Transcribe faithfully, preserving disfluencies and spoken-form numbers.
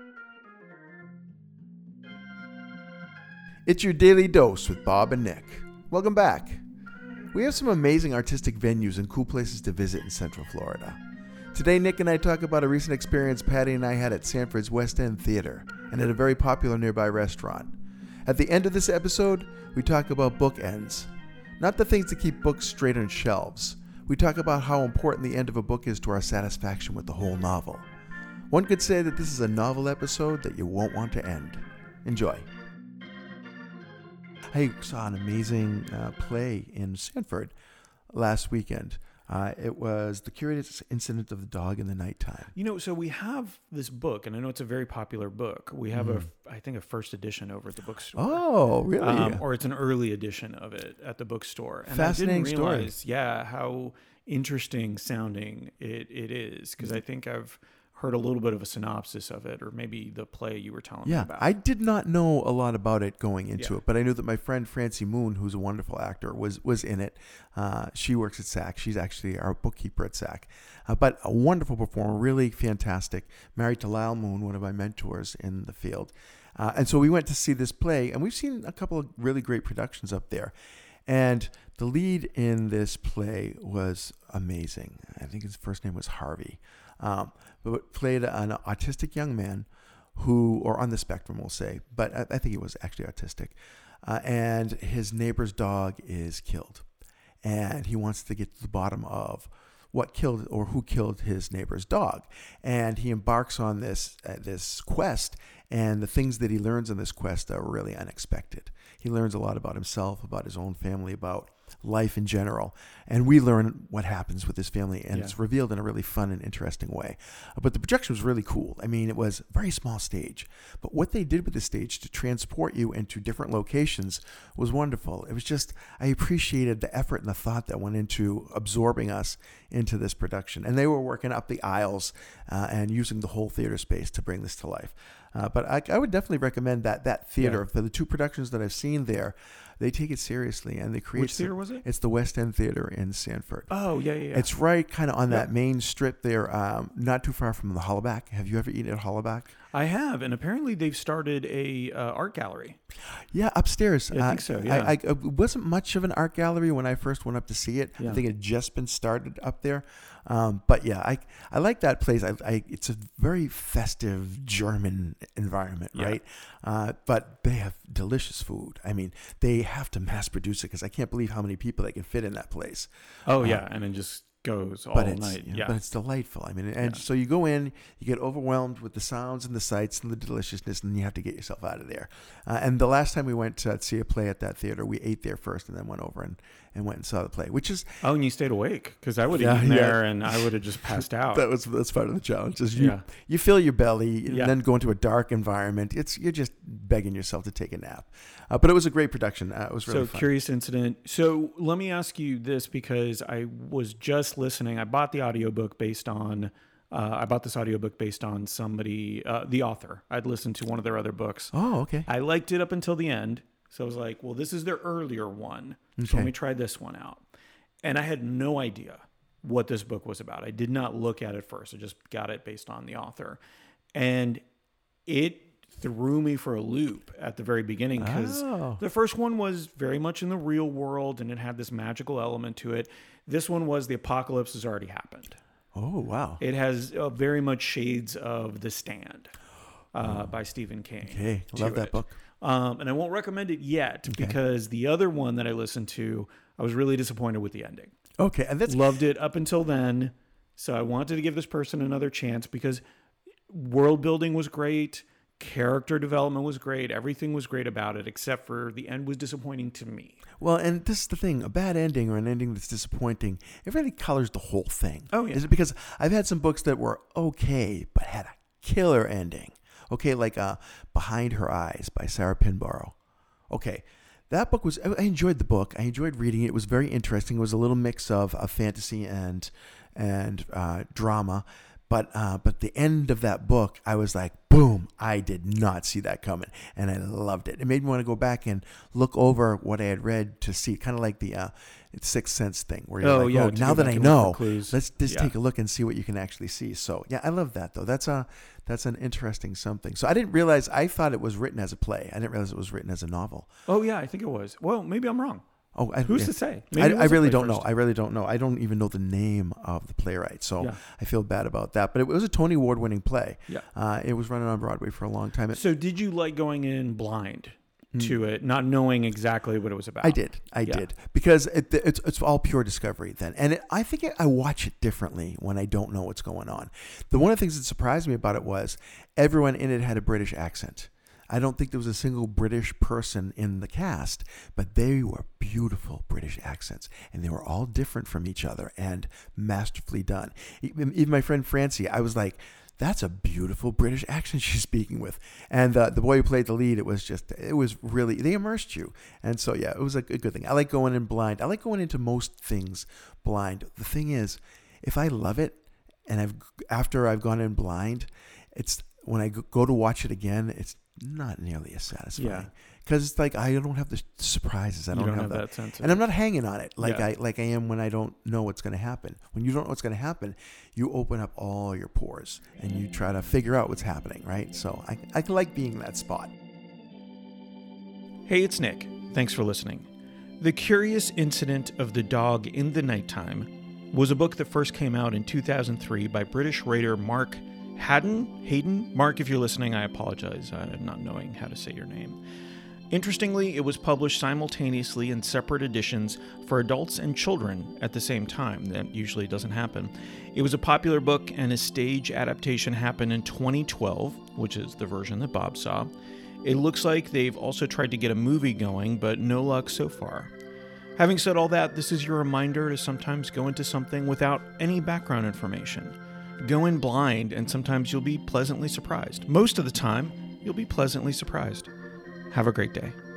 It's your daily dose with Bob and Nick. Welcome back. We have some amazing artistic venues and cool places to visit in Central Florida. Today, Nick and I talk about a recent experience Patty and I had at Sanford's West End Theater and at a very popular nearby restaurant. At the end of this episode, we talk about bookends. Not the things that keep books straight on shelves. We talk about how important the end of a book is to our satisfaction with the whole novel. One could say that this is a novel episode that you won't want to end. Enjoy. I saw an amazing uh, play in Sanford last weekend. Uh, it was The Curious Incident of the Dog in the Nighttime. You know, so we have this book, and I know it's a very popular book. We have, mm. a, I think, a first edition over at the bookstore. Oh, really? Um, or it's an early edition of it at the bookstore. And Fascinating I didn't realize, story. Yeah, how interesting sounding it, it is, because I think I've heard a little bit of a synopsis of it, or maybe the play you were telling yeah, me about. I did not know a lot about it going into yeah. it, but I knew that my friend Francie Moon, who's a wonderful actor, was was in it. Uh, she works at S A C. She's actually our bookkeeper at S A C. Uh, but a wonderful performer, really fantastic. Married to Lyle Moon, one of my mentors in the field. Uh, and so we went to see this play, and we've seen a couple of really great productions up there. And the lead in this play was amazing. I think his first name was Harvey. Um, but played an autistic young man who, or on the spectrum, we'll say, but I, I think he was actually autistic. Uh, and his neighbor's dog is killed. And he wants to get to the bottom of what killed or who killed his neighbor's dog. And he embarks on this uh, this quest, and the things that he learns on this quest are really unexpected. He learns a lot about himself, about his own family, about life in general. And we learn what happens with his family, and yeah. it's revealed in a really fun and interesting way. But the projection was really cool. I mean, it was a very small stage. But what they did with the stage to transport you into different locations was wonderful. It was just, I appreciated the effort and the thought that went into absorbing us into this production. And they were working up the aisles uh, and using the whole theater space to bring this to life. Uh, but I, I would definitely recommend that that theater. Yeah. For the two productions that I've seen there, they take it seriously, and they create. Which theater was it? It's the West End Theater in Sanford. Oh, yeah, yeah, yeah. It's right kind of on yep. that main strip there, um, not too far from the Hollaback. Have you ever eaten at Hollaback? I have, and apparently they've started a uh, art gallery. Yeah, upstairs. Yeah, I think so, yeah. I, I, it wasn't much of an art gallery when I first went up to see it. Yeah. I think it had just been started up there. Um, but yeah, I I like that place. I, I it's a very festive German environment, yeah. right? Uh, but they have delicious food. I mean, they have to mass produce it because I can't believe how many people they can fit in that place. Oh uh, yeah, and it just goes all but it's, night. You know, yeah, but it's delightful. I mean, and yeah. so you go in, you get overwhelmed with the sounds and the sights and the deliciousness, and you have to get yourself out of there. Uh, and the last time we went to see a play at that theater, we ate there first and then went over and, and went and saw the play, which is oh, and you stayed awake because I would have yeah, eaten yeah. there and I would have just passed out. that was that's part of the challenge. Is you yeah. you fill your belly and yeah. then go into a dark environment. It's you're just begging yourself to take a nap. Uh, but it was a great production. Uh, it was really so fun. Curious Incident. So let me ask you this, because I was just listening. I bought the audiobook based on. Uh, I bought this audiobook based on somebody, uh, the author. I'd listened to one of their other books. Oh, okay. I liked it up until the end. So I was like, well, this is their earlier one. Okay. So let me try this one out. And I had no idea what this book was about. I did not look at it first. I just got it based on the author. And it threw me for a loop at the very beginning, because oh. the first one was very much in the real world and it had this magical element to it. This one was the apocalypse has already happened. Oh, wow. It has uh, very much shades of The Stand uh, oh. by Stephen King. Okay, love that it. book. Um, and I won't recommend it yet okay. because the other one that I listened to, I was really disappointed with the ending. Okay, and that's loved it up until then. So I wanted to give this person another chance because world building was great. Character development was great. Everything was great about it, except for the end was disappointing to me. Well, and this is the thing, a bad ending or an ending that's disappointing, it really colors the whole thing. Oh, yeah. Is it because I've had some books that were okay, but had a killer ending. Okay, like uh, Behind Her Eyes by Sarah Pinborough. Okay, that book was, I enjoyed the book. I enjoyed reading it. It was very interesting. It was a little mix of, of fantasy and, and uh, drama. But uh, but the end of that book, I was like, boom, I did not see that coming. And I loved it. It made me want to go back and look over what I had read to see, kind of like the uh, Sixth Sense thing, where you're Oh, like, yeah, oh, to now go that back I and look for know, clues. let's just Yeah. take a look and see what you can actually see. So, yeah, I love that, though. That's a that's an interesting something. So I didn't realize, I thought it was written as a play. I didn't realize it was written as a novel. Oh, yeah, I think it was. Well, maybe I'm wrong. Oh, I, Who's yeah. to say? I, Maybe it I was a really play don't know. first. I really don't know. I don't even know the name of the playwright, so Yeah. I feel bad about that. But it was a Tony Award-winning play. Yeah. Uh, it was running on Broadway for a long time. It, So did you like going in blind to it, not knowing exactly what it was about? I did. I Yeah. did. Because it, it's it's all pure discovery then. And it, I think it, I watch it differently when I don't know what's going on. The one of the things that surprised me about it was everyone in it had a British accent. I don't think there was a single British person in the cast, but they were beautiful British accents, and they were all different from each other and masterfully done. Even, even my friend Francie, I was like, that's a beautiful British accent she's speaking with. And uh, the boy who played the lead, it was just, it was really, they immersed you. And so, yeah, it was a good thing. I like going in blind. I like going into most things blind. The thing is, if I love it, and I've after I've gone in blind, it's when I go to watch it again, it's not nearly as satisfying. Yeah. Because it's like I don't have the surprises. I You don't, don't have, have that. that sense of- And I'm not hanging on it like Yeah. I like I am when I don't know what's going to happen. When you don't know what's going to happen, you open up all your pores and you try to figure out what's happening, right? So I, I like being in that spot. Hey, it's Nick. Thanks for listening. The Curious Incident of the Dog in the Nighttime was a book that first came out in two thousand three by British writer Mark Haddon? Hayden? Mark, if you're listening, I apologize. I'm not knowing how to say your name. Interestingly, it was published simultaneously in separate editions for adults and children at the same time. That usually doesn't happen. It was a popular book, and a stage adaptation happened in twenty twelve, which is the version that Bob saw. It looks like they've also tried to get a movie going, but no luck so far. Having said all that, this is your reminder to sometimes go into something without any background information. Go in blind, and sometimes you'll be pleasantly surprised. Most of the time, you'll be pleasantly surprised. Have a great day.